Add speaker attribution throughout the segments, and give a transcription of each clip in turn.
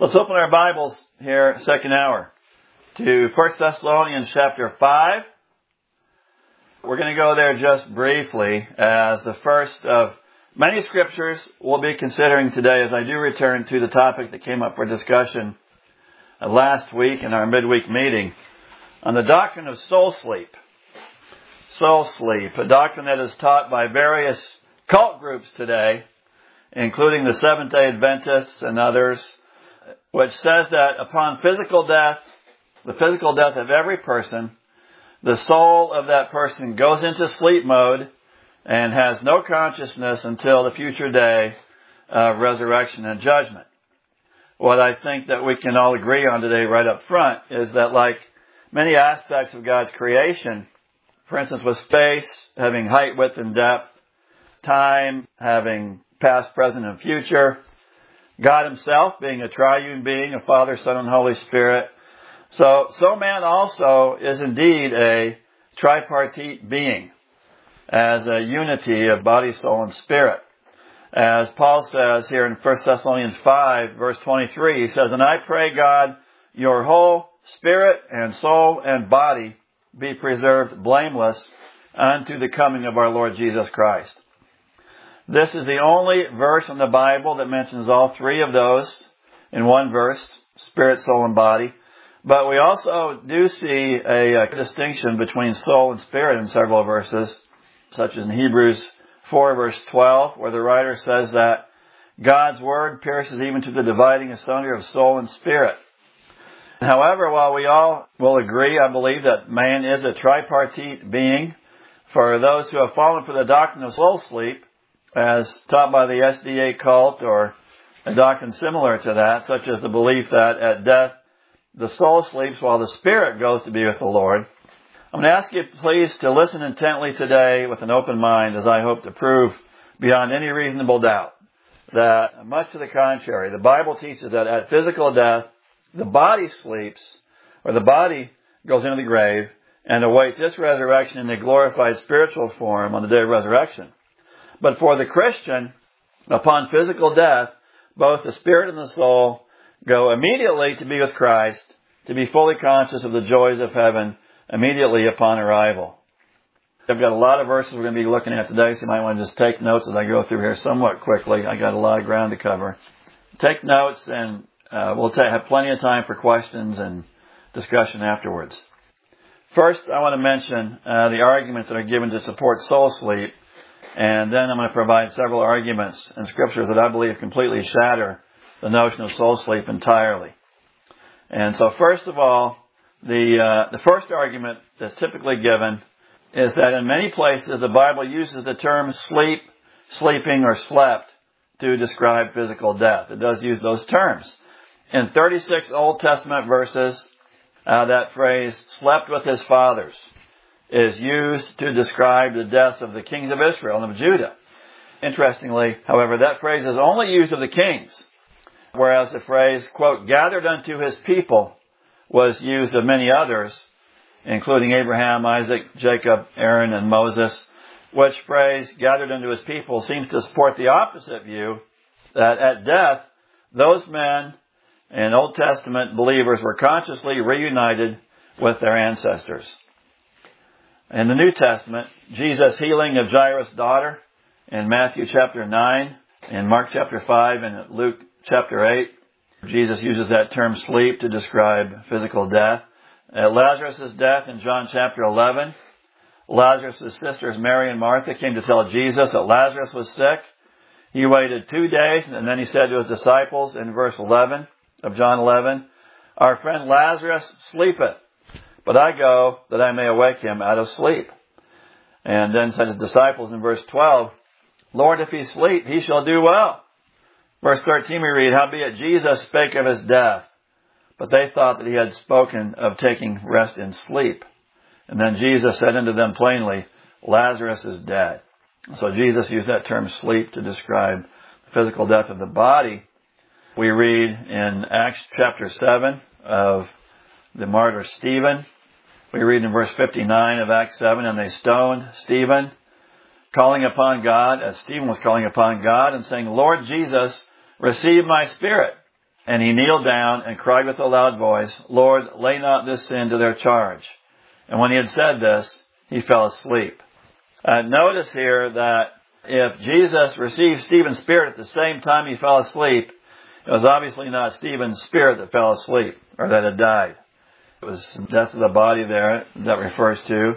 Speaker 1: Let's open our Bibles here, second hour, to 1 Thessalonians chapter 5. We're going to go there just briefly as the first of many scriptures we'll be considering today as I do return to the topic that came up for discussion last week in our midweek meeting on the doctrine of soul sleep. Soul sleep, a doctrine that is taught by various cult groups today, including the Seventh-day Adventists and others, which says that upon physical death, the physical death of every person, the soul of that person goes into sleep mode and has no consciousness until the future day of resurrection and judgment. What I think that we can all agree on today right up front is that, like many aspects of God's creation, for instance with space having height, width, and depth, time having past, present, and future, God himself being a triune being, a Father, Son, and Holy Spirit. So man also is indeed a tripartite being, as a unity of body, soul, and spirit. As Paul says here in 1 Thessalonians 5, verse 23, he says, "And I pray, God, your whole spirit and soul and body be preserved blameless unto the coming of our Lord Jesus Christ." This is the only verse in the Bible that mentions all three of those in one verse, spirit, soul, and body. But we also do see a distinction between soul and spirit in several verses, such as in Hebrews 4, verse 12, where the writer says that God's word pierces even to the dividing asunder of soul and spirit. However, while we all will agree, I believe, that man is a tripartite being, for those who have fallen for the doctrine of soul sleep, as taught by the SDA cult, or a doctrine similar to that, such as the belief that at death the soul sleeps while the spirit goes to be with the Lord. I'm going to ask you please to listen intently today with an open mind, as I hope to prove beyond any reasonable doubt that, much to the contrary, the Bible teaches that at physical death the body sleeps, or the body goes into the grave and awaits its resurrection in a glorified spiritual form on the day of resurrection. But for the Christian, upon physical death, both the spirit and the soul go immediately to be with Christ, to be fully conscious of the joys of heaven immediately upon arrival. I've got a lot of verses we're going to be looking at today, so you might want to just take notes as I go through here somewhat quickly. I got a lot of ground to cover. Take notes, and we'll have plenty of time for questions and discussion afterwards. First, I want to mention the arguments that are given to support soul sleep. And then I'm going to provide several arguments in scriptures that I believe completely shatter the notion of soul sleep entirely. And so first of all, the first argument that's typically given is that in many places the Bible uses the term sleep, sleeping, or slept to describe physical death. It does use those terms. In 36 Old Testament verses, that phrase, slept with his fathers, is used to describe the deaths of the kings of Israel and of Judah. Interestingly, however, that phrase is only used of the kings, whereas the phrase, quote, gathered unto his people, was used of many others, including Abraham, Isaac, Jacob, Aaron, and Moses, which phrase, gathered unto his people, seems to support the opposite view, that at death, those men and Old Testament believers were consciously reunited with their ancestors. In the New Testament, Jesus' healing of Jairus' daughter in Matthew chapter 9, in Mark chapter 5, and Luke chapter 8, Jesus uses that term sleep to describe physical death. At Lazarus' death in John chapter 11, Lazarus' sisters Mary and Martha came to tell Jesus that Lazarus was sick. He waited 2 days, and then he said to his disciples in verse 11 of John 11, "Our friend Lazarus sleepeth, but I go that I may awake him out of sleep." And then said his disciples in verse 12, "Lord, if he sleep, he shall do well." Verse 13 we read, "Howbeit Jesus spake of his death, but they thought that he had spoken of taking rest in sleep. And then Jesus said unto them plainly, Lazarus is dead." So Jesus used that term sleep to describe the physical death of the body. We read in Acts chapter 7 of the martyr Stephen. We read in verse 59 of Acts 7, "And they stoned Stephen, calling upon God," as Stephen was calling upon God, and saying, "Lord Jesus, receive my spirit." And he kneeled down and cried with a loud voice, Lord, lay not this sin to their charge. And when he had said this, he fell asleep. Notice here that if Jesus received Stephen's spirit at the same time he fell asleep, it was obviously not Stephen's spirit that fell asleep or that had died. It was the death of the body there that refers to.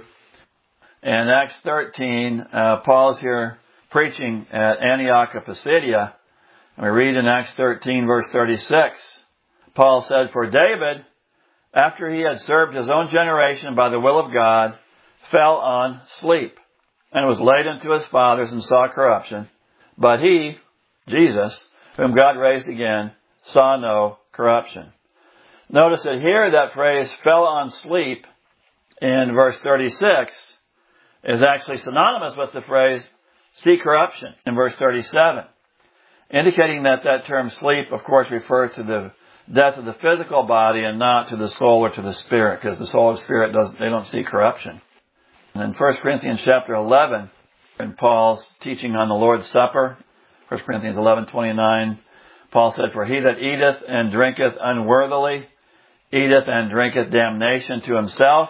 Speaker 1: In Acts 13, Paul's here preaching at Antioch of Pisidia. We read in Acts 13 verse 36, Paul said, For David, after he had served his own generation by the will of God, fell on sleep, and was laid unto his fathers and saw corruption. But he, Jesus, whom God raised again, saw no corruption. Notice that here that phrase, fell on sleep, in verse 36, is actually synonymous with the phrase, see corruption, in verse 37. Indicating that that term sleep, of course, refers to the death of the physical body and not to the soul or to the spirit, because the soul and spirit they don't see corruption. And in 1 Corinthians chapter 11, in Paul's teaching on the Lord's Supper, 1 Corinthians 11:29, Paul said, For he that eateth and drinketh unworthily, eateth and drinketh damnation to himself,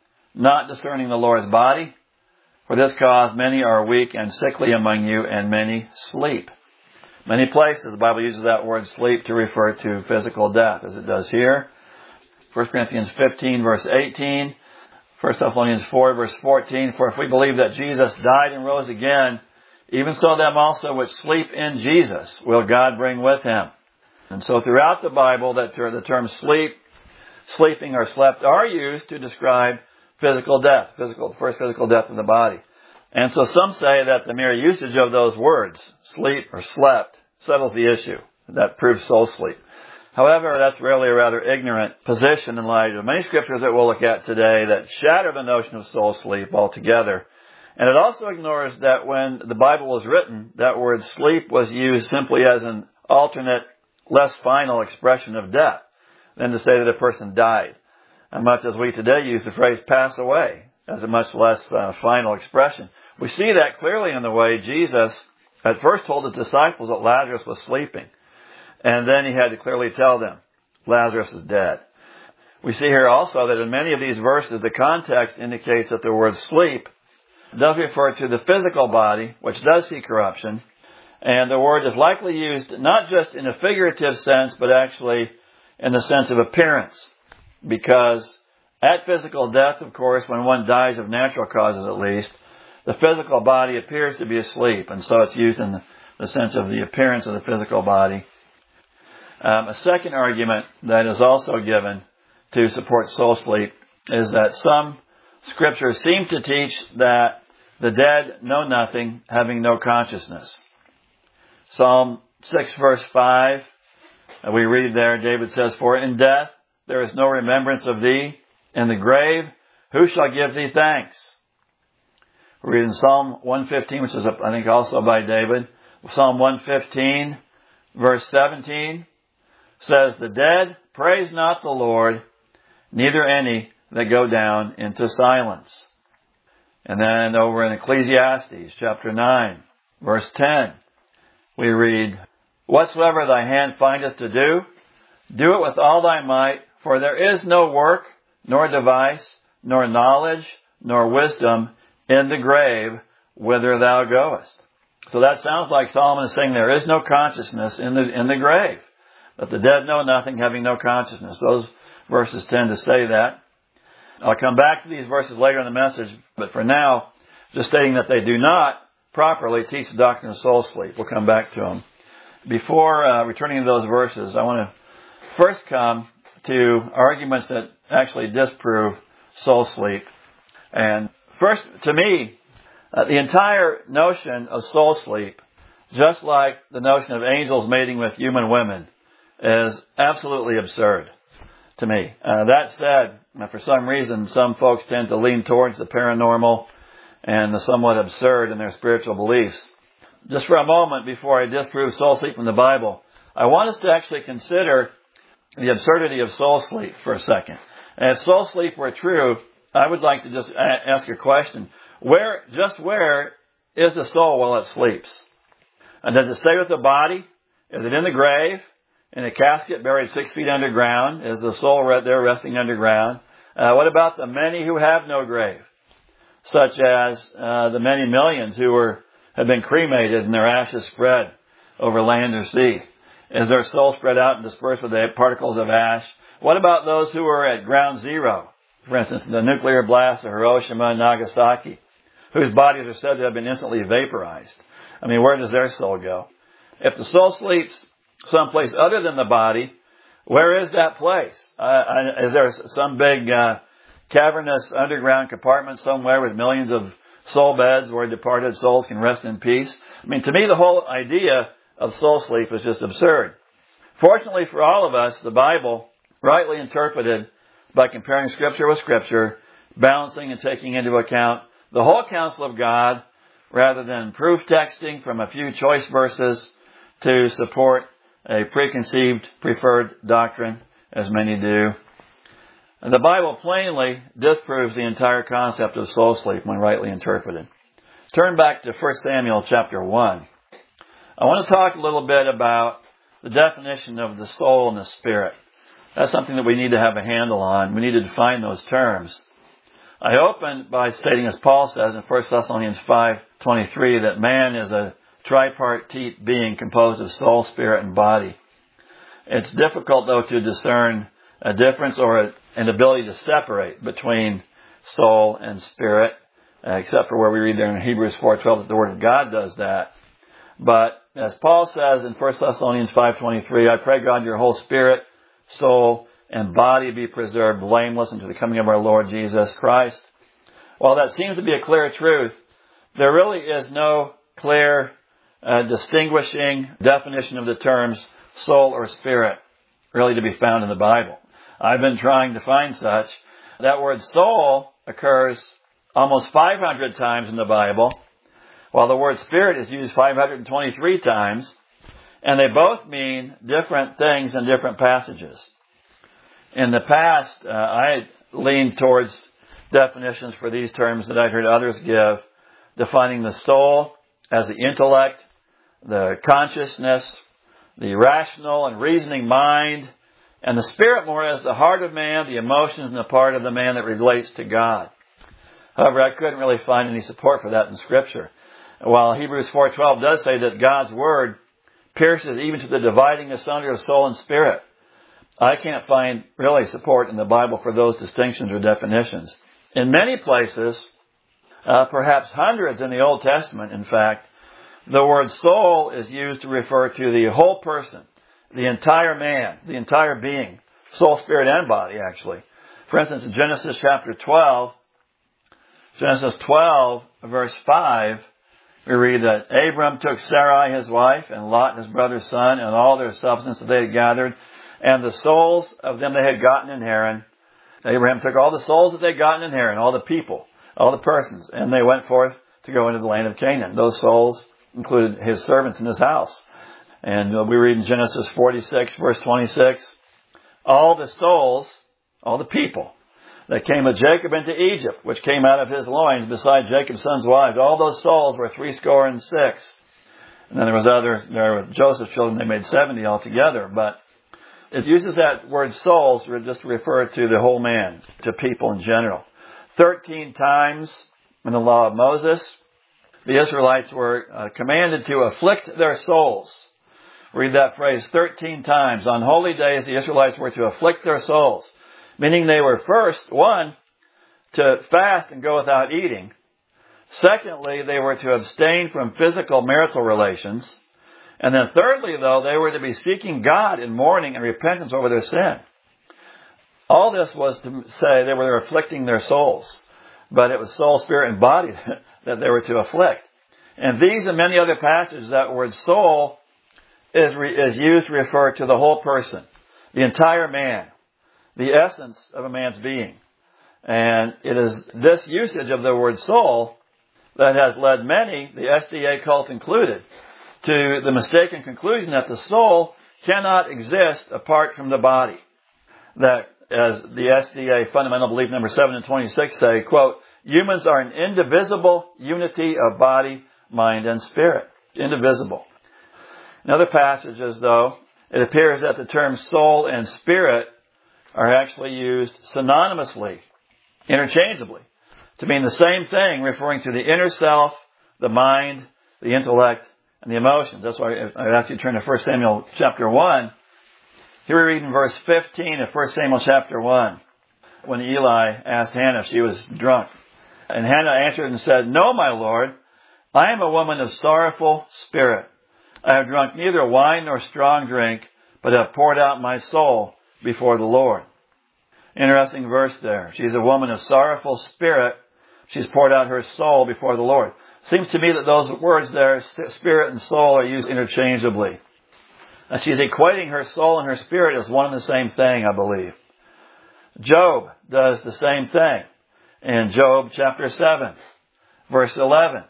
Speaker 1: not discerning the Lord's body. For this cause many are weak and sickly among you, and many sleep. Many places the Bible uses that word sleep to refer to physical death, as it does here. 1 Corinthians 15 verse 18, 1 Thessalonians 4 verse 14, For if we believe that Jesus died and rose again, even so them also which sleep in Jesus will God bring with him. And so throughout the Bible, the terms sleep, sleeping, or slept are used to describe physical death, first physical death of the body. And so some say that the mere usage of those words, sleep or slept, settles the issue. That proves soul sleep. However, that's really a rather ignorant position in light of many scriptures that we'll look at today that shatter the notion of soul sleep altogether. And it also ignores that when the Bible was written, that word sleep was used simply as an alternate, less final expression of death than to say that a person died. And much as we today use the phrase pass away as a much less final expression. We see that clearly in the way Jesus at first told his disciples that Lazarus was sleeping. And then he had to clearly tell them, Lazarus is dead. We see here also that in many of these verses, the context indicates that the word sleep does refer to the physical body, which does see corruption. And the word is likely used not just in a figurative sense, but actually in the sense of appearance. Because at physical death, of course, when one dies of natural causes at least, the physical body appears to be asleep, and so it's used in the sense of the appearance of the physical body. A second argument that is also given to support soul sleep is that some scriptures seem to teach that the dead know nothing, having no consciousness. Psalm 6 verse 5, we read there, David says, For in death there is no remembrance of thee. In the grave, who shall give thee thanks? We read in Psalm 115, which is, I think, also by David. Psalm 115, verse 17, says, The dead praise not the Lord, neither any that go down into silence. And then over in Ecclesiastes, chapter 9, verse 10, we read, Whatsoever thy hand findeth to do, do it with all thy might, for there is no work, nor device, nor knowledge, nor wisdom in the grave whither thou goest. So that sounds like Solomon is saying there is no consciousness in the grave. That the dead know nothing, having no consciousness. Those verses tend to say that. I'll come back to these verses later in the message, but for now, just stating that they do not properly teach the doctrine of soul sleep. We'll come back to them. Before returning to those verses, I want to first come to arguments that actually disprove soul sleep. And first, to me, the entire notion of soul sleep, just like the notion of angels mating with human women, is absolutely absurd to me. That said, for some reason, some folks tend to lean towards the paranormal and the somewhat absurd in their spiritual beliefs. Just for a moment, before I disprove soul sleep from the Bible, I want us to actually consider the absurdity of soul sleep for a second. And if soul sleep were true, I would like to just ask a question. Where is the soul while it sleeps? And does it stay with the body? Is it in the grave? in a casket buried 6 feet underground? Is the soul right there resting underground? What about the many who have no grave, such as the many millions who have been cremated and their ashes spread over land or sea? Is their soul spread out and dispersed with the particles of ash? What about those who are at ground zero? For instance, the nuclear blast of Hiroshima and Nagasaki, whose bodies are said to have been instantly vaporized. I mean, where does their soul go? If the soul sleeps someplace other than the body, where is that place? Is there some big cavernous underground compartment somewhere with millions of soul beds where departed souls can rest in peace? I mean, to me, the whole idea of soul sleep is just absurd. Fortunately for all of us, the Bible, rightly interpreted by comparing Scripture with Scripture, balancing and taking into account the whole counsel of God, rather than proof texting from a few choice verses to support a preconceived, preferred doctrine, as many do. And the Bible plainly disproves the entire concept of soul sleep when rightly interpreted. Turn back to 1 Samuel chapter 1. I want to talk a little bit about the definition of the soul and the spirit. That's something that we need to have a handle on. We need to define those terms. I open by stating, as Paul says in 1 Thessalonians 5:23, that man is a tripartite being composed of soul, spirit, and body. It's difficult, though, to discern a difference or an ability to separate between soul and spirit, except for where we read there in Hebrews 4:12 that the Word of God does that. But as Paul says in 1 Thessalonians 5:23, I pray God your whole spirit, soul, and body be preserved blameless unto the coming of our Lord Jesus Christ. While that seems to be a clear truth, there really is no clear distinguishing definition of the terms soul or spirit really to be found in the Bible. I've been trying to find such. That word soul occurs almost 500 times in the Bible, while the word spirit is used 523 times, and they both mean different things in different passages. In the past, I leaned towards definitions for these terms that I've heard others give, defining the soul as the intellect, the consciousness, the rational and reasoning mind, and the spirit more as the heart of man, the emotions, and the part of the man that relates to God. However, I couldn't really find any support for that in Scripture. While Hebrews 4:12 does say that God's Word pierces even to the dividing asunder of soul and spirit, I can't find really support in the Bible for those distinctions or definitions. In many places, perhaps hundreds in the Old Testament, in fact, the word soul is used to refer to the whole person, the entire man, the entire being, soul, spirit, and body, actually. For instance, in Genesis chapter 12, Genesis 12, verse 5, we read that Abram took Sarai his wife, and Lot his brother's son, and all their substance that they had gathered, and the souls of them they had gotten in Haran. Abraham took all the souls that they had gotten in Haran, all the people, all the persons, and they went forth to go into the land of Canaan. Those souls included his servants in his house. And we read in Genesis 46, verse 26, all the souls, all the people that came with Jacob into Egypt, which came out of his loins, beside Jacob's sons' wives, all those souls were 66. And then there was others, there were Joseph's children, they made 70 altogether. But it uses that word souls just to refer to the whole man, to people in general. 13 times in the law of Moses, the Israelites were commanded to afflict their souls. Read that phrase 13 times. On holy days, the Israelites were to afflict their souls, meaning they were first, one, to fast and go without eating. Secondly, they were to abstain from physical marital relations. And then thirdly, though, they were to be seeking God in mourning and repentance over their sin. All this was to say they were afflicting their souls. But it was soul, spirit, and body that they were to afflict. And these and many other passages, that word soul is used to refer to the whole person, the entire man, the essence of a man's being. And it is this usage of the word soul that has led many, the SDA cult included, to the mistaken conclusion that the soul cannot exist apart from the body. That, as the SDA fundamental belief number 7 and 26 say, quote, humans are an indivisible unity of body, mind, and spirit. Indivisible. In other passages, though, it appears that the terms soul and spirit are actually used synonymously, interchangeably, to mean the same thing, referring to the inner self, the mind, the intellect, and the emotions. That's why I asked you to turn to 1 Samuel chapter 1. Here we read in verse 15 of 1 Samuel chapter 1, when Eli asked Hannah if she was drunk. And Hannah answered and said, "No, my Lord, I am a woman of sorrowful spirit. I have drunk neither wine nor strong drink, but have poured out my soul before the Lord." Interesting verse there. She's a woman of sorrowful spirit. She's poured out her soul before the Lord. Seems to me that those words there, spirit and soul, are used interchangeably. And she's equating her soul and her spirit as one and the same thing, I believe. Job does the same thing in Job chapter 7, verse 11,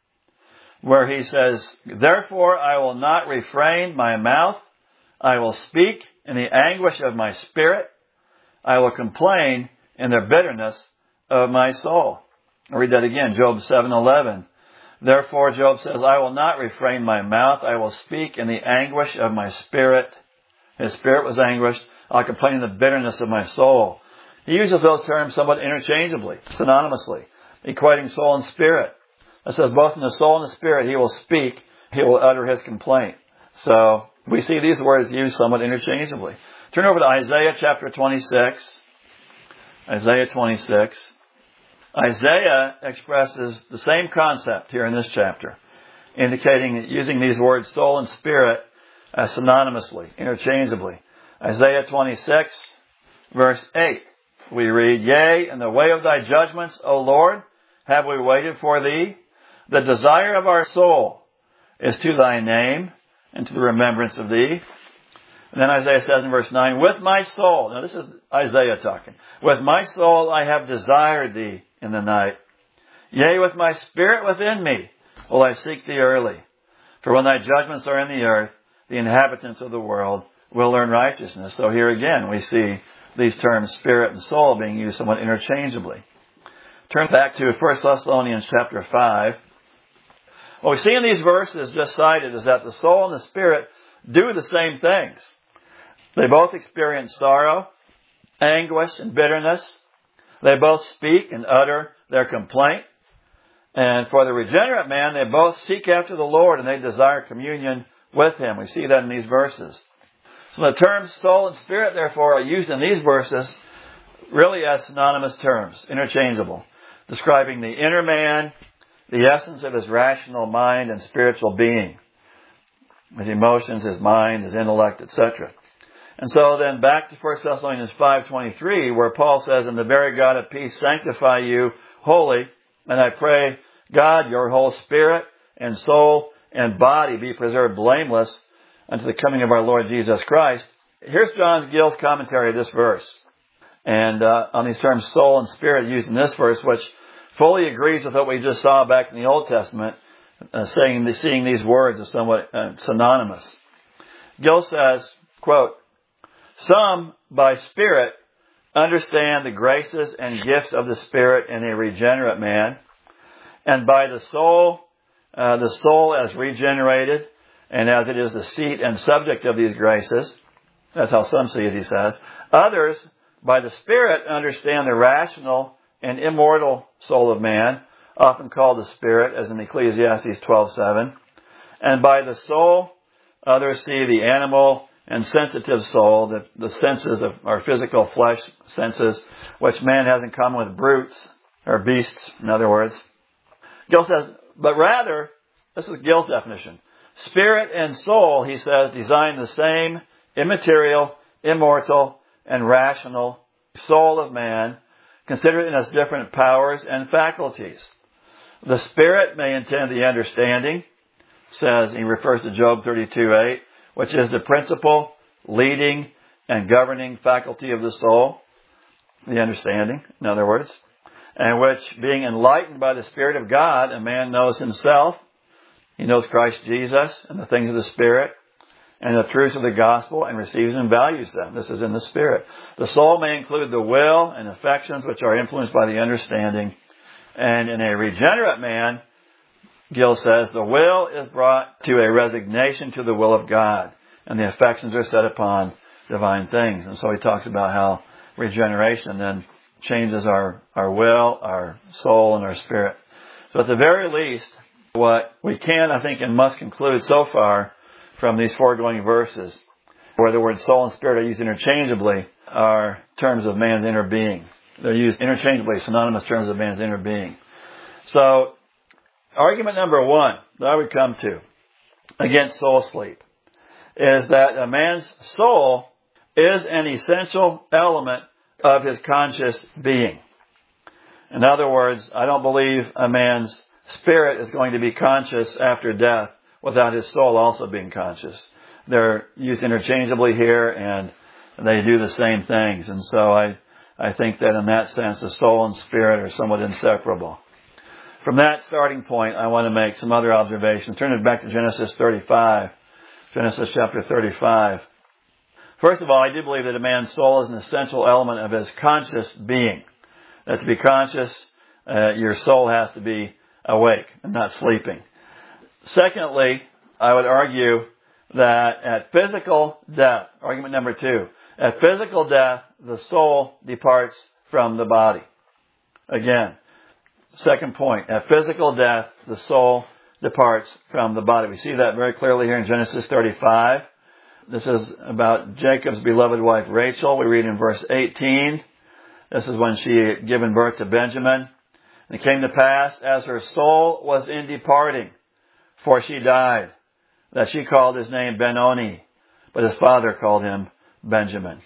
Speaker 1: where he says, "Therefore I will not refrain my mouth. I will speak in the anguish of my spirit. I will complain in the bitterness of my soul." I'll read that again, Job 7:11. "Therefore," Job says, "I will not refrain my mouth. I will speak in the anguish of my spirit." His spirit was anguished. "I'll complain in the bitterness of my soul." He uses those terms somewhat interchangeably, synonymously, equating soul and spirit. It says both in the soul and the spirit he will speak, he will utter his complaint. So we see these words used somewhat interchangeably. Turn over to Isaiah chapter 26. Isaiah 26. Isaiah expresses the same concept here in this chapter, indicating using these words soul and spirit synonymously, interchangeably. Isaiah 26, verse 8, we read, "Yea, in the way of thy judgments, O Lord, have we waited for thee. The desire of our soul is to thy name and to the remembrance of thee." And then Isaiah says in verse 9, "With my soul," now this is Isaiah talking, "with my soul I have desired thee in the night. Yea, with my spirit within me will I seek thee early. For when thy judgments are in the earth, the inhabitants of the world will learn righteousness." So here again we see these terms spirit and soul being used somewhat interchangeably. Turn back to 1 Thessalonians chapter 5. What we see in these verses just cited is that the soul and the spirit do the same things. They both experience sorrow, anguish, and bitterness. They both speak and utter their complaint. And for the regenerate man, they both seek after the Lord and they desire communion with Him. We see that in these verses. So the terms soul and spirit, therefore, are used in these verses really as synonymous terms, interchangeable, describing the inner man, the essence of his rational mind and spiritual being, his emotions, his mind, his intellect, etc. And so then back to 1 Thessalonians 5:23, where Paul says, "And the very God of peace sanctify you wholly, and I pray, God, your whole spirit and soul and body be preserved blameless unto the coming of our Lord Jesus Christ." Here's John Gill's commentary of this verse, and on these terms soul and spirit used in this verse, which fully agrees with what we just saw back in the Old Testament, seeing these words as somewhat synonymous. Gill says, quote, "Some, by spirit, understand the graces and gifts of the Spirit in a regenerate man, and by the soul as regenerated, and as it is the seat and subject of these graces." That's how some see it, he says. "Others, by the Spirit, understand the rational and immortal soul of man, often called the spirit, as in Ecclesiastes 12:7. And by the soul, others see the animal and sensitive soul, the senses of our physical flesh senses, which man has in common with brutes, or beasts, in other words." Gill says, but rather, this is Gill's definition, spirit and soul, he says, design the same immaterial, immortal, and rational soul of man, considered in its different powers and faculties. The spirit may intend the understanding, says, he refers to Job 32:8, which is the principal, leading, and governing faculty of the soul, the understanding, in other words, and which, being enlightened by the Spirit of God, a man knows himself, he knows Christ Jesus and the things of the Spirit, and the truths of the gospel, and receives and values them. This is in the Spirit. The soul may include the will and affections which are influenced by the understanding, and in a regenerate man, Gill says, the will is brought to a resignation to the will of God, and the affections are set upon divine things. And so he talks about how regeneration then changes our will, our soul, and our spirit. So at the very least, what we can, I think, and must conclude so far from these foregoing verses, where the words soul and spirit are used interchangeably, are terms of man's inner being. They're used interchangeably, synonymous terms of man's inner being. So, argument number one that I would come to against soul sleep is that a man's soul is an essential element of his conscious being. In other words, I don't believe a man's spirit is going to be conscious after death without his soul also being conscious. They're used interchangeably here, and they do the same things. And so I think that in that sense, the soul and spirit are somewhat inseparable. From that starting point, I want to make some other observations. Turn it back to Genesis 35. Genesis chapter 35. First of all, I do believe that a man's soul is an essential element of his conscious being. That to be conscious, your soul has to be awake and not sleeping. Secondly, I would argue that at physical death, argument number two, at physical death, the soul departs from the body. Again, second point, at physical death, the soul departs from the body. We see that very clearly here in Genesis 35. This is about Jacob's beloved wife Rachel. We read in verse 18. This is when she had given birth to Benjamin. And it came to pass, as her soul was in departing, for she died, that she called his name Ben-Oni, but his father called him Benjamin.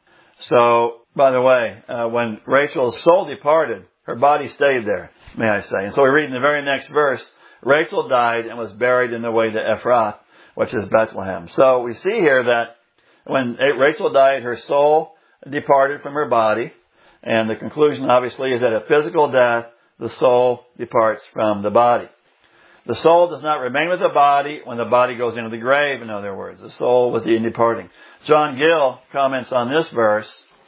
Speaker 1: So, by the way, when Rachel's soul departed, her body stayed there, may I say. And so we read in the very next verse, Rachel died and was buried in the way to Ephrath, which is Bethlehem. So we see here that when Rachel died, her soul departed from her body. And the conclusion, obviously, is that at physical death, the soul departs from the body. The soul does not remain with the body when the body goes into the grave, in other words. The soul was in departing. John Gill comments on this verse.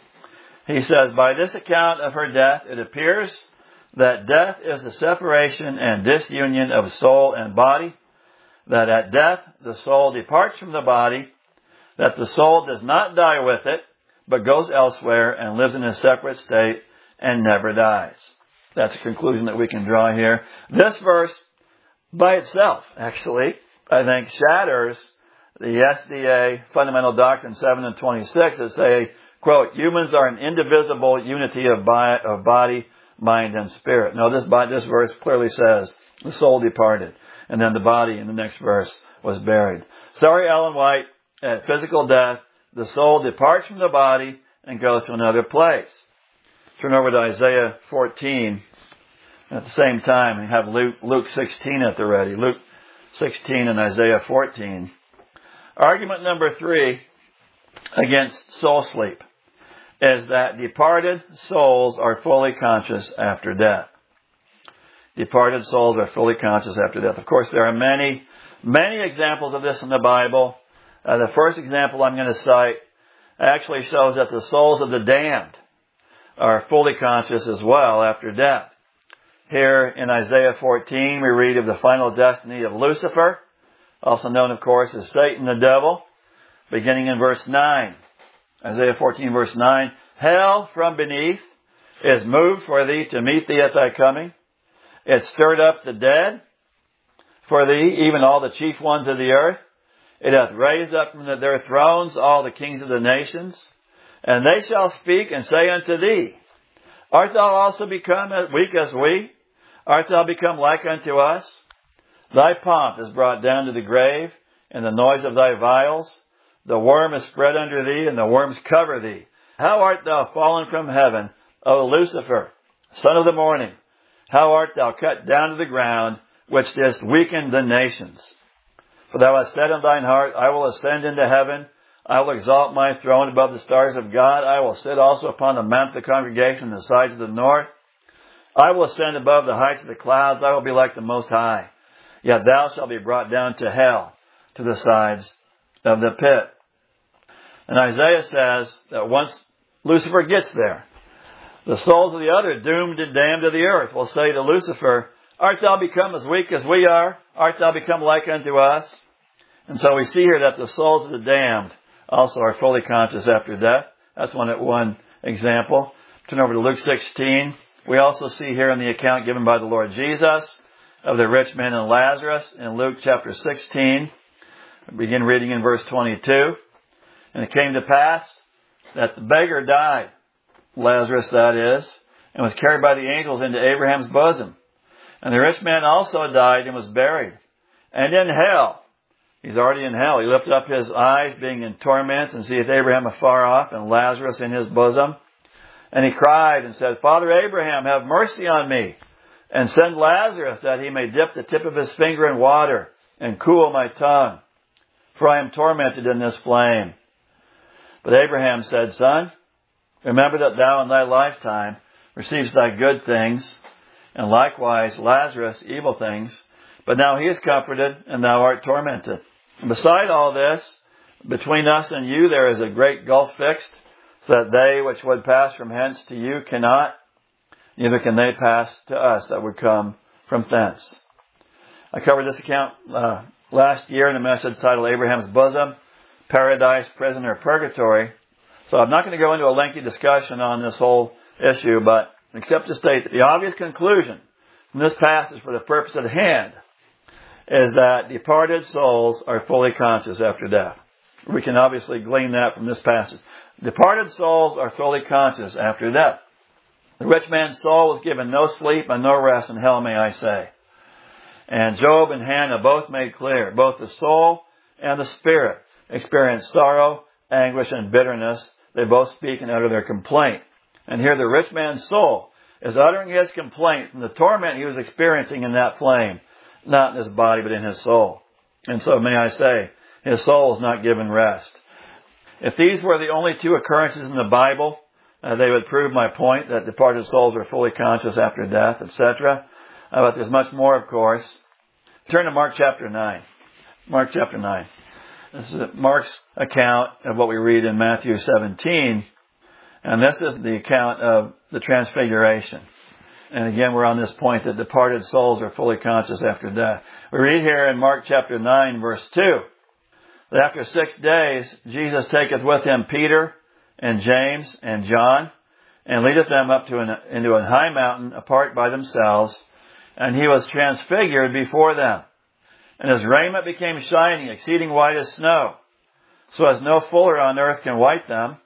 Speaker 1: He says, by this account of her death, it appears that death is the separation and disunion of soul and body, that at death the soul departs from the body, that the soul does not die with it, but goes elsewhere and lives in a separate state and never dies. That's a conclusion that we can draw here. This verse, by itself, actually, I think shatters the SDA Fundamental Doctrine 7 and 26 that say, quote, humans are an indivisible unity of body, mind, and spirit. No, this verse clearly says the soul departed, and then the body in the next verse was buried. Sorry, Ellen White, at physical death, the soul departs from the body and goes to another place. Turn over to Isaiah 14. At the same time, we have Luke 16 at the ready. Luke 16 and Isaiah 14. Argument number 3 against soul sleep is that departed souls are fully conscious after death. Departed souls are fully conscious after death. Of course, there are many, many examples of this in the Bible. The first example I'm going to cite actually shows that the souls of the damned are fully conscious as well after death. Here in Isaiah 14, we read of the final destiny of Lucifer, also known, of course, as Satan the devil, beginning in verse 9. Isaiah 14, verse 9, hell from beneath is moved for thee to meet thee at thy coming. It stirred up the dead for thee, even all the chief ones of the earth. It hath raised up from their thrones all the kings of the nations. And they shall speak and say unto thee, art thou also become as weak as we? Art thou become like unto us? Thy pomp is brought down to the grave, and the noise of thy vials. The worm is spread under thee, and the worms cover thee. How art thou fallen from heaven, O Lucifer, son of the morning? How art thou cut down to the ground, which didst weaken the nations? For thou hast said in thine heart, I will ascend into heaven. I will exalt my throne above the stars of God. I will sit also upon the mount of the congregation in the sides of the north. I will ascend above the heights of the clouds. I will be like the Most High. Yet thou shalt be brought down to hell, to the sides of the pit. And Isaiah says that once Lucifer gets there, the souls of the other doomed and damned to the earth will say to Lucifer, art thou become as weak as we are? Art thou become like unto us? And so we see here that the souls of the damned also are fully conscious after death. That's one example. Turn over to Luke 16. We also see here in the account given by the Lord Jesus of the rich man and Lazarus in Luke chapter 16. We begin reading in verse 22. And it came to pass that the beggar died, Lazarus that is, and was carried by the angels into Abraham's bosom. And the rich man also died and was buried. And in hell, he's already in hell, he lifted up his eyes, being in torments, and seeth Abraham afar off, and Lazarus in his bosom. And he cried and said, Father Abraham, have mercy on me, and send Lazarus, that he may dip the tip of his finger in water, and cool my tongue, for I am tormented in this flame. But Abraham said, Son, remember that thou in thy lifetime receivest thy good things, and likewise Lazarus evil things. But now he is comforted, and thou art tormented. And beside all this, between us and you there is a great gulf fixed, so that they which would pass from hence to you cannot, neither can they pass to us that would come from thence. I covered this account last year in a message titled Abraham's Bosom, Paradise, Prison, or Purgatory. So I'm not going to go into a lengthy discussion on this whole issue, but except to state that the obvious conclusion from this passage for the purpose at hand is that departed souls are fully conscious after death. We can obviously glean that from this passage. Departed souls are fully conscious after death. The rich man's soul was given no sleep and no rest in hell, may I say. And Job and Hannah both made clear, both the soul and the spirit experience sorrow, anguish, and bitterness. They both speak and utter their complaint. And here the rich man's soul is uttering his complaint from the torment he was experiencing in that flame, not in his body, but in his soul. And so, may I say, his soul is not given rest. If these were the only two occurrences in the Bible, they would prove my point that departed souls are fully conscious after death, etc. But there's much more, of course. Turn to Mark chapter 9. Mark chapter 9. This is Mark's account of what we read in Matthew 17. And this is the account of the Transfiguration. And again, we're on this point that departed souls are fully conscious after death. We read here in Mark chapter 9, verse 2, that after 6 days, Jesus taketh with him Peter and James and John, and leadeth them up into a high mountain apart by themselves, and he was transfigured before them. And his raiment became shining, exceeding white as snow, so as no fuller on earth can white them.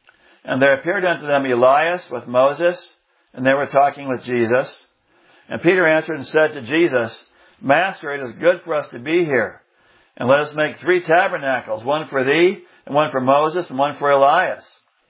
Speaker 1: And there appeared unto them Elias with Moses, and they were talking with Jesus. And Peter answered and said to Jesus, Master, it is good for us to be here. And let us make 3 tabernacles, one for thee, and one for Moses, and one for Elias.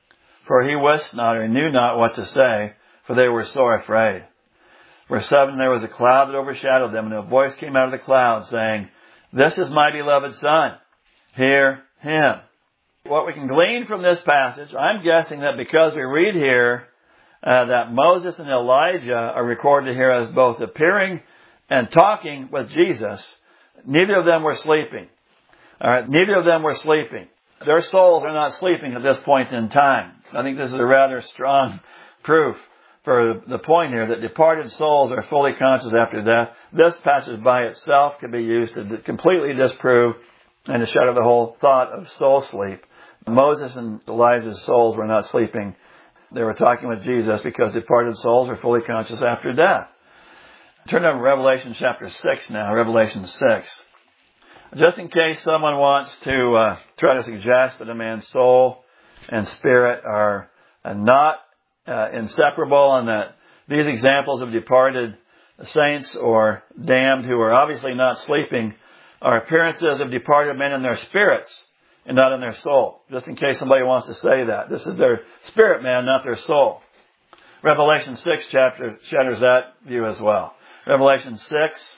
Speaker 1: For he wist not, or knew not what to say, for they were sore afraid. Verse 7, there was a cloud that overshadowed them, and a voice came out of the cloud, saying, This is my beloved Son. Hear him. What we can glean from this passage, I'm guessing that because we read here that Moses and Elijah are recorded here as both appearing and talking with Jesus, neither of them were sleeping. All right, neither of them were sleeping. Their souls are not sleeping at this point in time. I think this is a rather strong proof for the point here that departed souls are fully conscious after death. This passage by itself can be used to completely disprove and to shadow the whole thought of soul sleep. Moses and Elijah's souls were not sleeping. They were talking with Jesus because departed souls are fully conscious after death. Turn to Revelation chapter 6 now, Revelation 6. Just in case someone wants to try to suggest that a man's soul and spirit are not inseparable, and that these examples of departed saints or damned who are obviously not sleeping are appearances of departed men in their spirits and not in their soul. Just in case somebody wants to say that. This is their spirit man, not their soul. Revelation 6 chapter shatters that view as well. Revelation 6,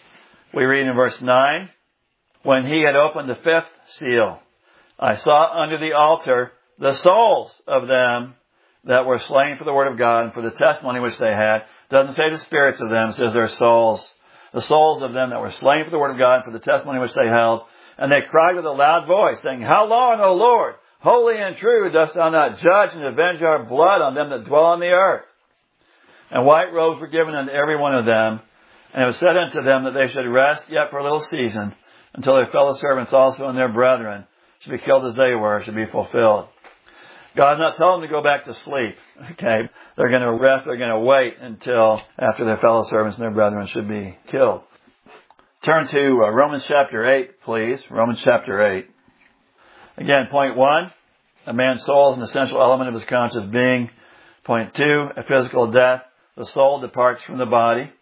Speaker 1: we read in verse 9, When he had opened the 5th seal, I saw under the altar the souls of them that were slain for the word of God and for the testimony which they had. It doesn't say the spirits of them, it says their souls. The souls of them that were slain for the word of God and for the testimony which they held. And they cried with a loud voice, saying, How long, O Lord, holy and true, dost thou not judge and avenge our blood on them that dwell on the earth? And white robes were given unto every one of them. And it was said unto them that they should rest yet for a little season until their fellow servants also and their brethren should be killed as they were, should be fulfilled. God's not telling them to go back to sleep. Okay? They're going to rest, they're going to wait until after their fellow servants and their brethren should be killed. Turn to Romans chapter 8, please. Romans chapter 8. Again, point 1, a man's soul is an essential element of his conscious being. Point 2, a physical death. The soul departs from the body.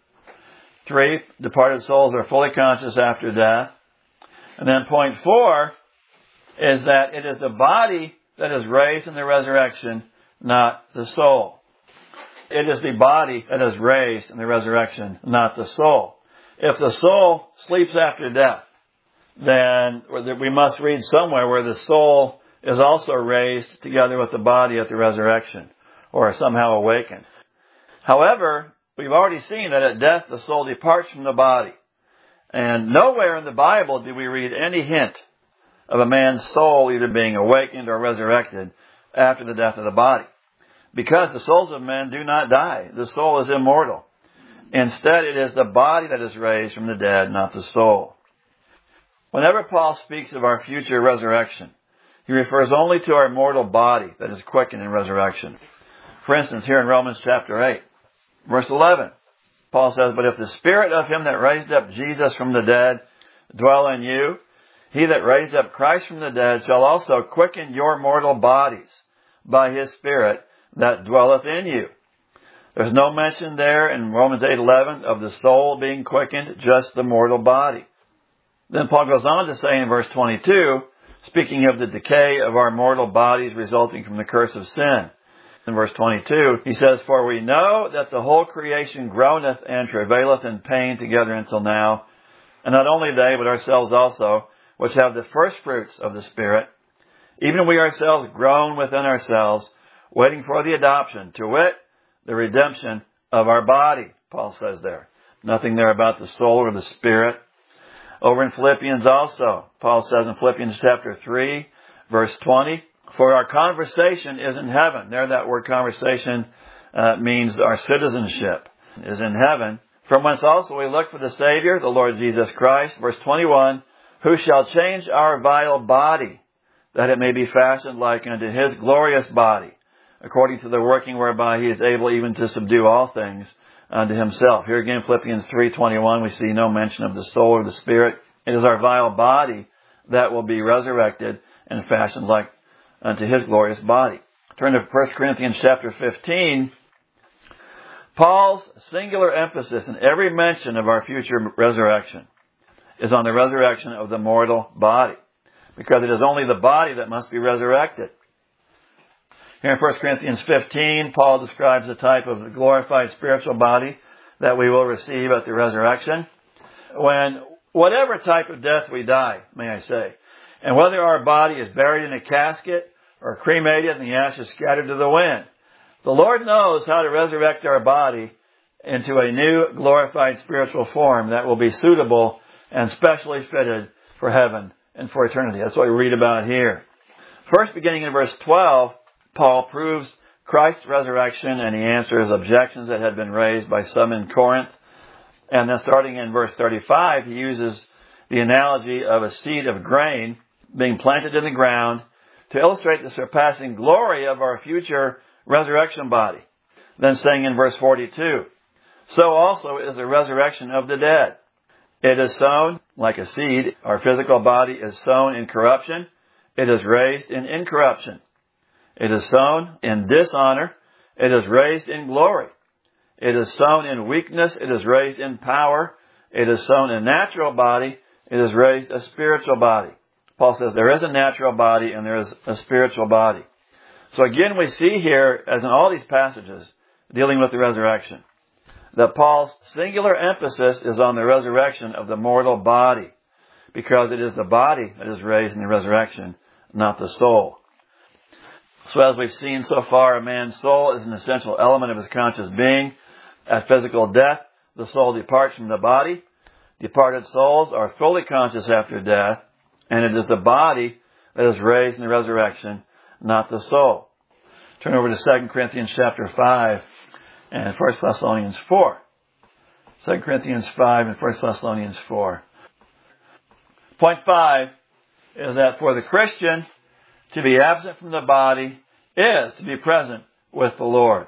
Speaker 1: 3, departed souls are fully conscious after death. And then point 4 is that it is the body that is raised in the resurrection, not the soul. It is the body that is raised in the resurrection, not the soul. If the soul sleeps after death, then we must read somewhere where the soul is also raised together with the body at the resurrection, or somehow awakened. However, we've already seen that at death the soul departs from the body. And nowhere in the Bible do we read any hint of a man's soul either being awakened or resurrected after the death of the body. Because the souls of men do not die. The soul is immortal. Instead, it is the body that is raised from the dead, not the soul. Whenever Paul speaks of our future resurrection, he refers only to our mortal body that is quickened in resurrection. For instance, here in Romans chapter 8, verse 11, Paul says, "But if the spirit of him that raised up Jesus from the dead dwell in you, he that raised up Christ from the dead shall also quicken your mortal bodies by his Spirit that dwelleth in you." There's no mention there in Romans 8:11 of the soul being quickened, just the mortal body. Then Paul goes on to say in verse 22, speaking of the decay of our mortal bodies resulting from the curse of sin. In verse 22, he says, "For we know that the whole creation groaneth and travaileth in pain together until now, and not only they, but ourselves also, which have the first fruits of the Spirit, even we ourselves groan within ourselves, waiting for the adoption, to wit, the redemption of our body," Paul says there. Nothing there about the soul or the spirit. Over in Philippians also, Paul says in Philippians chapter 3, verse 20, "For our conversation is in heaven." There that word conversation means our citizenship is in heaven. "From whence also we look for the Savior, the Lord Jesus Christ." Verse 21, "Who shall change our vile body, that it may be fashioned like unto his glorious body, according to the working whereby he is able even to subdue all things unto himself." Here again, Philippians 3:21, we see no mention of the soul or the spirit. It is our vile body that will be resurrected and fashioned like unto his glorious body. Turn to 1 Corinthians chapter 15. Paul's singular emphasis in every mention of our future resurrection is on the resurrection of the mortal body, because it is only the body that must be resurrected. Here in 1 Corinthians 15, Paul describes the type of glorified spiritual body that we will receive at the resurrection. When whatever type of death we die, may I say, and whether our body is buried in a casket or cremated and the ashes scattered to the wind, the Lord knows how to resurrect our body into a new glorified spiritual form that will be suitable and specially fitted for heaven and for eternity. That's what we read about here. First, beginning in verse 12, Paul proves Christ's resurrection, and he answers objections that had been raised by some in Corinth. And then starting in verse 35, he uses the analogy of a seed of grain being planted in the ground to illustrate the surpassing glory of our future resurrection body. Then saying in verse 42, "So also is the resurrection of the dead. It is sown like a seed. Our physical body is sown in corruption. It is raised in incorruption. It is sown in dishonor. It is raised in glory. It is sown in weakness. It is raised in power. It is sown a natural body. It is raised a spiritual body." Paul says there is a natural body and there is a spiritual body. So again, we see here, as in all these passages dealing with the resurrection, that Paul's singular emphasis is on the resurrection of the mortal body, because it is the body that is raised in the resurrection, not the soul. So as we've seen so far, a man's soul is an essential element of his conscious being. At physical death, the soul departs from the body. Departed souls are fully conscious after death, and it is the body that is raised in the resurrection, not the soul. Turn over to 2 Corinthians chapter 5 and 1 Thessalonians 4. 2 Corinthians 5 and 1 Thessalonians 4. Point 5 is that for the Christian, to be absent from the body is to be present with the Lord.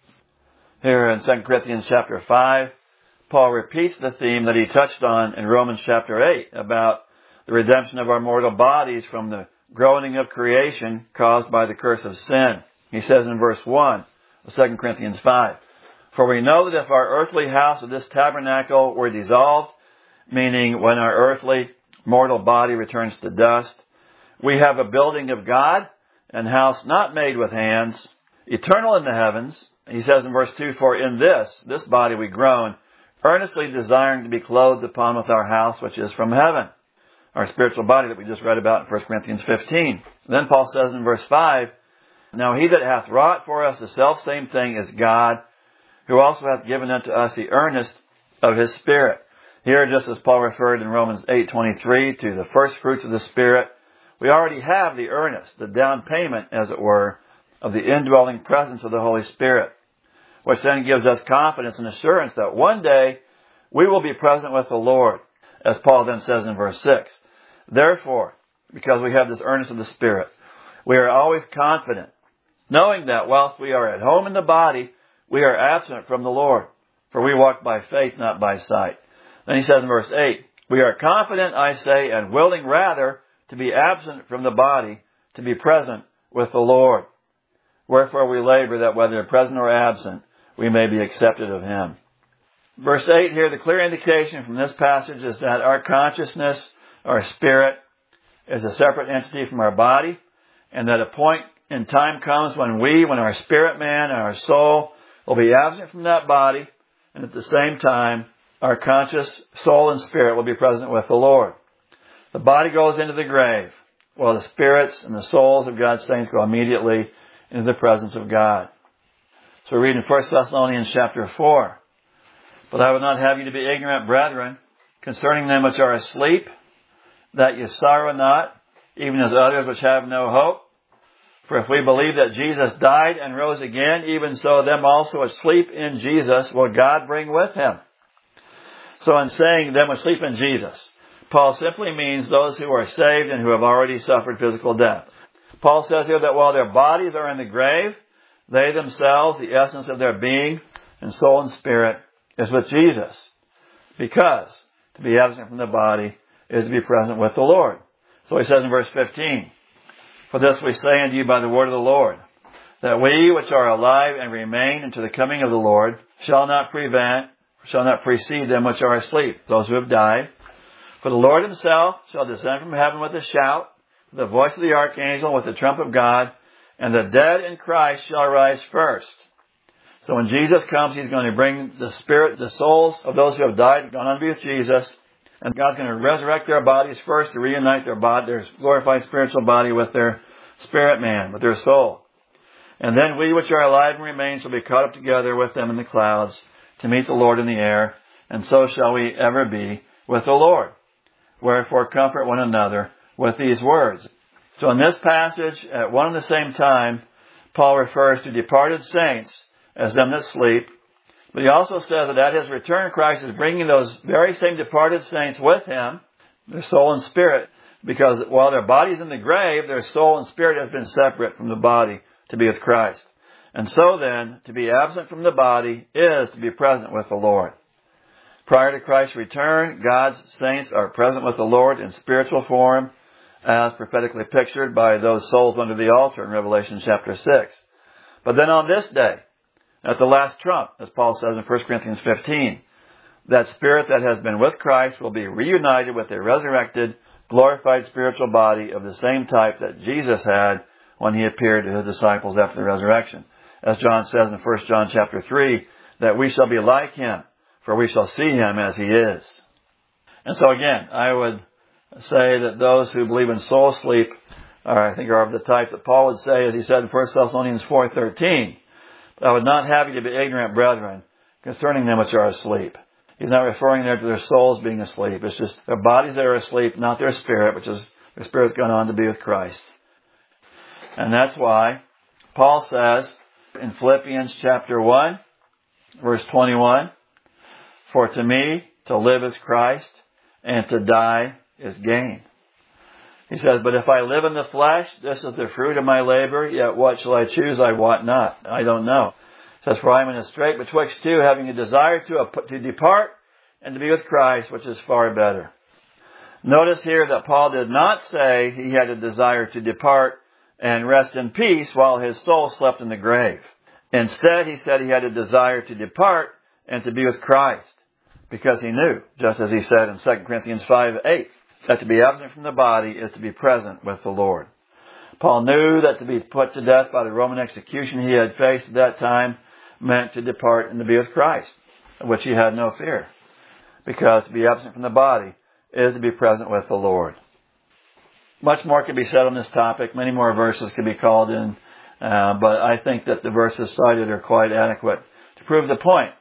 Speaker 1: Here in 2 Corinthians chapter 5, Paul repeats the theme that he touched on in Romans chapter 8 about the redemption of our mortal bodies from the groaning of creation caused by the curse of sin. He says in verse 1 of 2 Corinthians 5, "For we know that if our earthly house of this tabernacle were dissolved," meaning when our earthly mortal body returns to dust, "we have a building of God, an house not made with hands, eternal in the heavens." He says in verse 2, "For in this body we groan, earnestly desiring to be clothed upon with our house which is from heaven," our spiritual body that we just read about in 1 Corinthians 15. Then Paul says in verse 5, "Now he that hath wrought for us the selfsame thing is God, who also hath given unto us the earnest of his Spirit." Here, just as Paul referred in Romans 8:23 to the first fruits of the Spirit, we already have the earnest, the down payment, as it were, of the indwelling presence of the Holy Spirit, which then gives us confidence and assurance that one day we will be present with the Lord, as Paul then says in verse 6. "Therefore, because we have this earnest of the Spirit, we are always confident, knowing that whilst we are at home in the body, we are absent from the Lord, for we walk by faith, not by sight." Then he says in verse 8, "We are confident, I say, and willing rather to be absent from the body, to be present with the Lord. Wherefore we labor that whether present or absent, we may be accepted of him." Verse 8 here, the clear indication from this passage is that our consciousness, our spirit, is a separate entity from our body, and that a point in time comes when our spirit man and our soul will be absent from that body, and at the same time, our conscious soul and spirit will be present with the Lord. The body goes into the grave, while the spirits and the souls of God's saints go immediately into the presence of God. So we read in 1 Thessalonians chapter 4, "But I would not have you to be ignorant, brethren, concerning them which are asleep, that ye sorrow not, even as others which have no hope. For if we believe that Jesus died and rose again, even so them also which sleep in Jesus will God bring with him." So in saying them which sleep in Jesus, Paul simply means those who are saved and who have already suffered physical death. Paul says here that while their bodies are in the grave, they themselves, the essence of their being and soul and spirit, is with Jesus. Because to be absent from the body is to be present with the Lord. So he says in verse 15, "For this we say unto you by the word of the Lord, that we which are alive and remain unto the coming of the Lord shall not precede them which are asleep," those who have died. "For the Lord himself shall descend from heaven with a shout, with the voice of the archangel, with the trump of God, and the dead in Christ shall rise first." So when Jesus comes, he's going to bring the spirit, the souls of those who have died, gone on to be with Jesus, and God's going to resurrect their bodies first to reunite their glorified spiritual body with their spirit man, with their soul. "And then we which are alive and remain shall be caught up together with them in the clouds to meet the Lord in the air, and so shall we ever be with the Lord. Wherefore comfort one another with these words." So in this passage, at one and the same time, Paul refers to departed saints as them that sleep, but he also says that at his return, Christ is bringing those very same departed saints with him, their soul and spirit, because while their body's in the grave, their soul and spirit has been separate from the body to be with Christ. And so then, to be absent from the body is to be present with the Lord. Prior to Christ's return, God's saints are present with the Lord in spiritual form, as prophetically pictured by those souls under the altar in Revelation chapter 6. But then on this day, at the last trump, as Paul says in 1 Corinthians 15, that spirit that has been with Christ will be reunited with a resurrected, glorified spiritual body of the same type that Jesus had when he appeared to his disciples after the resurrection. As John says in 1 John chapter 3, that we shall be like him, for we shall see him as he is. And so again, I would say that those who believe in soul sleep are of the type that Paul would say, as he said in 1 Thessalonians 4:13, "I would not have you to be ignorant, brethren, concerning them which are asleep." He's not referring there to their souls being asleep. It's just their bodies that are asleep, not their spirit, which is their spirit's gone on to be with Christ. And that's why Paul says in Philippians chapter 1, verse 21, "For to me to live is Christ, and to die is gain. He says, but if I live in the flesh, this is the fruit of my labor, yet what shall I choose? I wot not. I don't know. He says, for I am in a strait betwixt two, having a desire to depart and to be with Christ, which is far better. Notice here that Paul did not say he had a desire to depart and rest in peace while his soul slept in the grave. Instead, he said he had a desire to depart and to be with Christ, because he knew, just as he said in 2 Corinthians 5:8, that to be absent from the body is to be present with the Lord. Paul knew that to be put to death by the Roman execution he had faced at that time meant to depart and to be with Christ, of which he had no fear, because to be absent from the body is to be present with the Lord. Much more could be said on this topic. Many more verses could be called in, but I think that the verses cited are quite adequate to prove the point.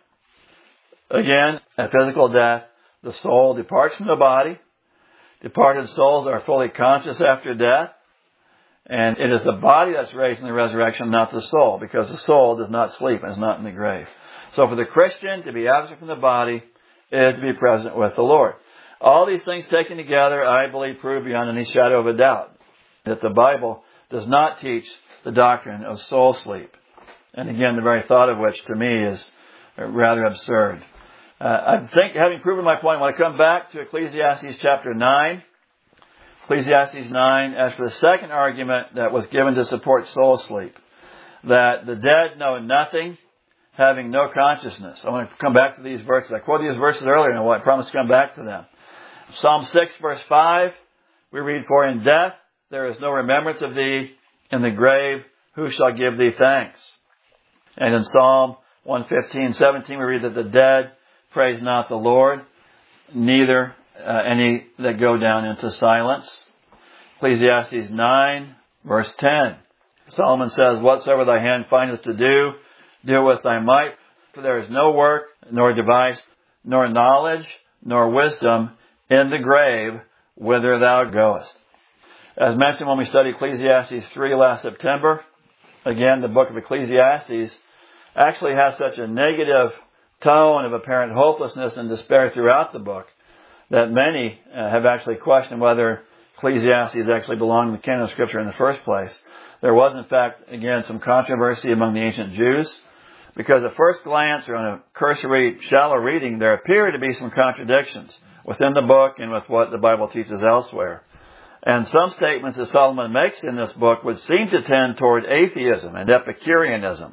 Speaker 1: Again, at physical death, the soul departs from the body. Departed souls are fully conscious after death. And it is the body that's raised in the resurrection, not the soul, because the soul does not sleep and is not in the grave. So for the Christian, to be absent from the body is to be present with the Lord. All these things taken together, I believe, prove beyond any shadow of a doubt that the Bible does not teach the doctrine of soul sleep. And again, the very thought of which to me is rather absurd. I think, having proven my point, I want to come back to Ecclesiastes chapter 9. Ecclesiastes 9, as for the second argument that was given to support soul sleep, that the dead know nothing, having no consciousness. I want to come back to these verses. I quoted these verses earlier, and I promise to come back to them. Psalm 6, verse 5, we read, for in death there is no remembrance of thee, in the grave who shall give thee thanks? And in Psalm 115, 17, we read that the dead praise not the Lord, neither any that go down into silence. Ecclesiastes 9, verse 10. Solomon says, whatsoever thy hand findeth to do, do with thy might, for there is no work, nor device, nor knowledge, nor wisdom in the grave whither thou goest. As mentioned when we studied Ecclesiastes 3 last September, again, the book of Ecclesiastes actually has such a negative tone of apparent hopelessness and despair throughout the book that many have actually questioned whether Ecclesiastes actually belonged in the canon of Scripture in the first place. There was, in fact, again, some controversy among the ancient Jews, because at first glance or on a cursory, shallow reading, there appear to be some contradictions within the book and with what the Bible teaches elsewhere. And some statements that Solomon makes in this book would seem to tend toward atheism and Epicureanism.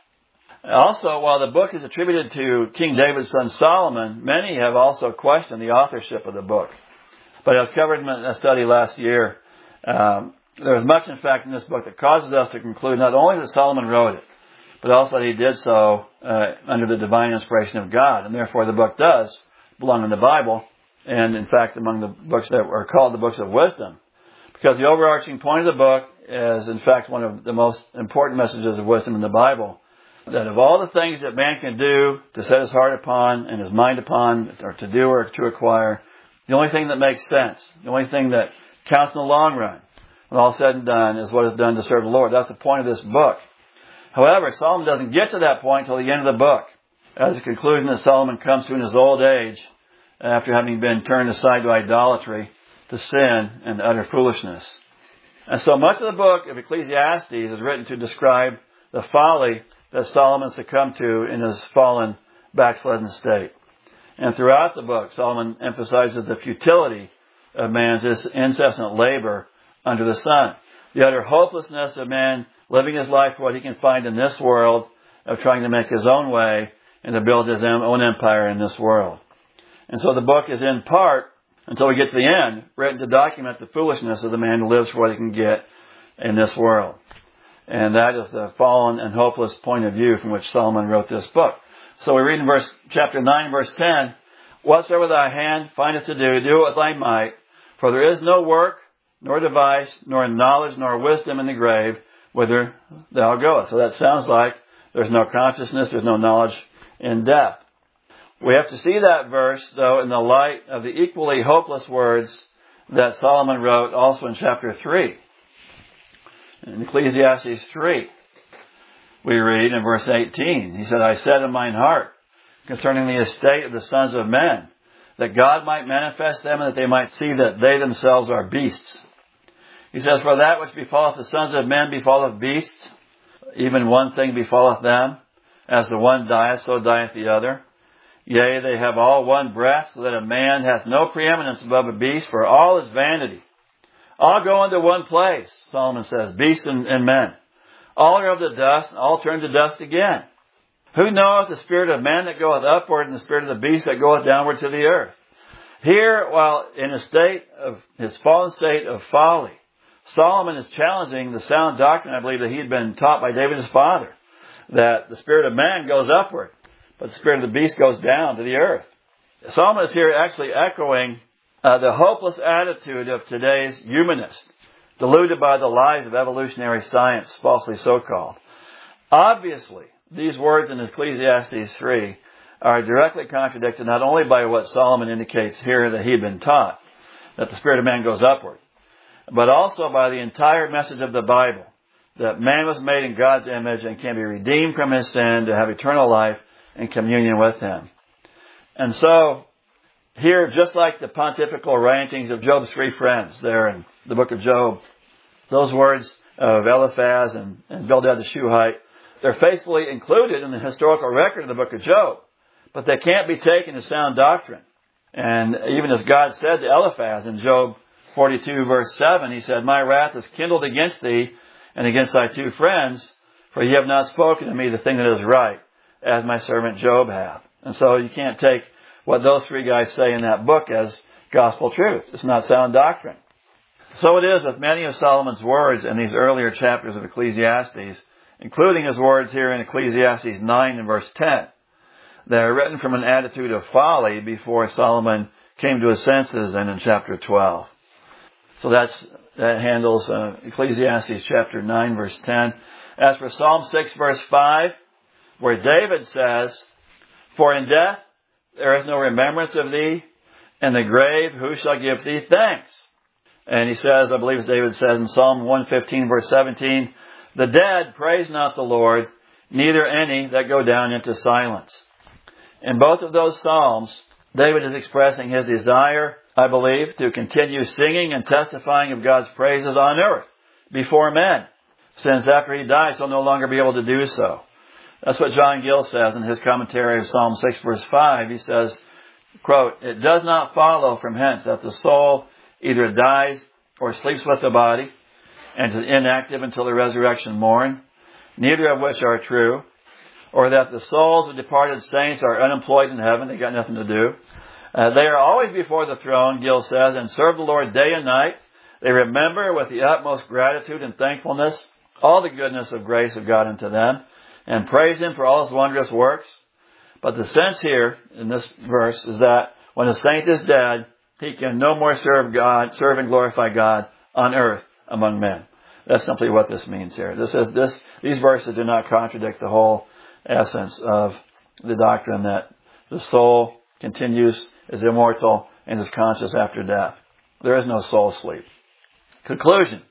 Speaker 1: Also, while the book is attributed to King David's son Solomon, many have also questioned the authorship of the book. But as covered in a study last year, there is much, in fact, in this book that causes us to conclude not only that Solomon wrote it, but also that he did so under the divine inspiration of God. And therefore, the book does belong in the Bible, and in fact, among the books that are called the books of wisdom. Because the overarching point of the book is, in fact, one of the most important messages of wisdom in the Bible. That of all the things that man can do to set his heart upon and his mind upon, or to do or to acquire, the only thing that makes sense, the only thing that counts in the long run, when all said and done, is what is done to serve the Lord. That's the point of this book. However, Solomon doesn't get to that point until the end of the book, as a conclusion that Solomon comes to in his old age, after having been turned aside to idolatry, to sin, and utter foolishness. And so much of the book of Ecclesiastes is written to describe the folly that Solomon succumbed to in his fallen, backslidden state. And throughout the book, Solomon emphasizes the futility of man's incessant labor under the sun. The utter hopelessness of man living his life for what he can find in this world, of trying to make his own way and to build his own empire in this world. And so the book is in part, until we get to the end, written to document the foolishness of the man who lives for what he can get in this world. And that is the fallen and hopeless point of view from which Solomon wrote this book. So we read in chapter 9, verse 10, whatsoever thy hand findeth to do, do it with thy might, for there is no work, nor device, nor knowledge, nor wisdom in the grave, whither thou goest. So that sounds like there's no consciousness, there's no knowledge in death. We have to see that verse, though, in the light of the equally hopeless words that Solomon wrote also in chapter 3. In Ecclesiastes 3, we read in verse 18, he said, I said in mine heart, concerning the estate of the sons of men, that God might manifest them, and that they might see that they themselves are beasts. He says, for that which befalleth the sons of men befalleth beasts, even one thing befalleth them. As the one dieth, so dieth the other. Yea, they have all one breath, so that a man hath no preeminence above a beast, for all is vanity. All go into one place, Solomon says, beasts and men. All are of the dust, and all turn to dust again. Who knoweth the spirit of man that goeth upward, and the spirit of the beast that goeth downward to the earth? Here, while in a state of his fallen state of folly, Solomon is challenging the sound doctrine, I believe, that he had been taught by David his father, that the spirit of man goes upward, but the spirit of the beast goes down to the earth. Solomon is here actually echoing the hopeless attitude of today's humanists, deluded by the lies of evolutionary science, falsely so-called. Obviously, these words in Ecclesiastes 3 are directly contradicted not only by what Solomon indicates here that he had been taught, that the spirit of man goes upward, but also by the entire message of the Bible, that man was made in God's image and can be redeemed from his sin to have eternal life and communion with him. And so, here, just like the pontifical rantings of Job's three friends there in the book of Job, those words of Eliphaz and Bildad the Shuhite, they're faithfully included in the historical record of the book of Job, but they can't be taken as sound doctrine. And even as God said to Eliphaz in Job 42 verse 7, he said, my wrath is kindled against thee and against thy two friends, for ye have not spoken to me the thing that is right, as my servant Job hath. And so you can't take what those three guys say in that book as gospel truth. It's not sound doctrine. So it is with many of Solomon's words in these earlier chapters of Ecclesiastes, including his words here in Ecclesiastes 9 and verse 10. They're written from an attitude of folly before Solomon came to his senses and in chapter 12. So that handles Ecclesiastes chapter 9 verse 10. As for Psalm 6 verse 5, where David says, for in death there is no remembrance of thee, and the grave who shall give thee thanks? And he says, I believe as David says in Psalm 115 verse 17, the dead praise not the Lord, neither any that go down into silence. In both of those Psalms, David is expressing his desire, I believe, to continue singing and testifying of God's praises on earth before men, since after he dies he'll no longer be able to do so. That's what John Gill says in his commentary of Psalm 6 verse 5. He says, quote, it does not follow from hence that the soul either dies or sleeps with the body, and is inactive until the resurrection morn, neither of which are true, or that the souls of departed saints are unemployed in heaven, they got nothing to do. They are always before the throne, Gill says, and serve the Lord day and night. They remember with the utmost gratitude and thankfulness all the goodness of grace of God unto them, and praise Him for all His wondrous works. But the sense here in this verse is that when a saint is dead, he can no more serve and glorify God on earth among men. That's simply what this means here. These verses do not contradict the whole essence of the doctrine that the soul continues, is immortal, and is conscious after death. There is no soul sleep. Conclusion.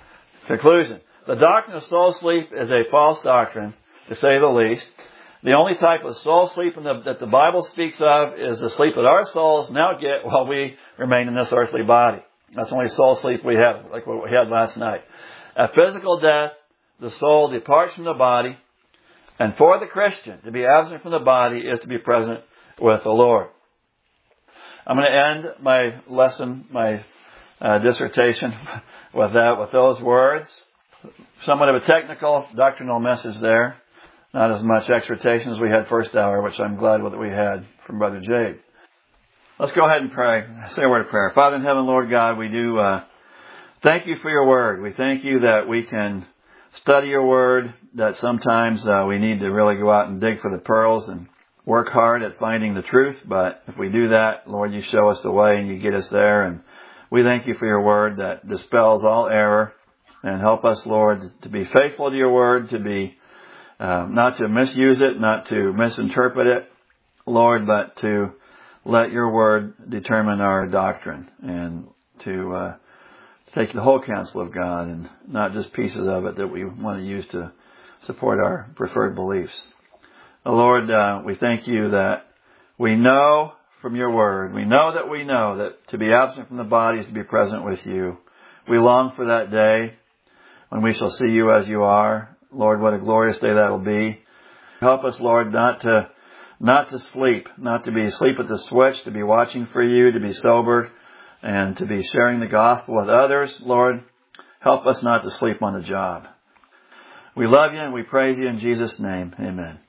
Speaker 1: The doctrine of soul sleep is a false doctrine, to say the least. The only type of soul sleep that the Bible speaks of is the sleep that our souls now get while we remain in this earthly body. That's the only soul sleep we have, like what we had last night. At physical death, the soul departs from the body, and for the Christian, to be absent from the body is to be present with the Lord. I'm going to end my lesson, my dissertation, with those words. Somewhat of a technical, doctrinal message there. Not as much exhortation as we had first hour, which I'm glad that we had from Brother Jade. Let's go ahead and pray. Say a word of prayer. Father in heaven, Lord God, we do thank you for your word. We thank you that we can study your word, that sometimes we need to really go out and dig for the pearls and work hard at finding the truth. But if we do that, Lord, you show us the way and you get us there. And we thank you for your word that dispels all error. And help us, Lord, to be faithful to your word, to be not to misuse it, not to misinterpret it, Lord, but to let your word determine our doctrine and to take the whole counsel of God and not just pieces of it that we want to use to support our preferred beliefs. Lord, we thank you that we know from your word. We know that to be absent from the body is to be present with you. We long for that day when we shall see you as you are. Lord, what a glorious day that will be. Help us, Lord, not to sleep, not to be asleep at the switch, to be watching for you, to be sober, and to be sharing the gospel with others. Lord, help us not to sleep on the job. We love you and we praise you in Jesus' name. Amen.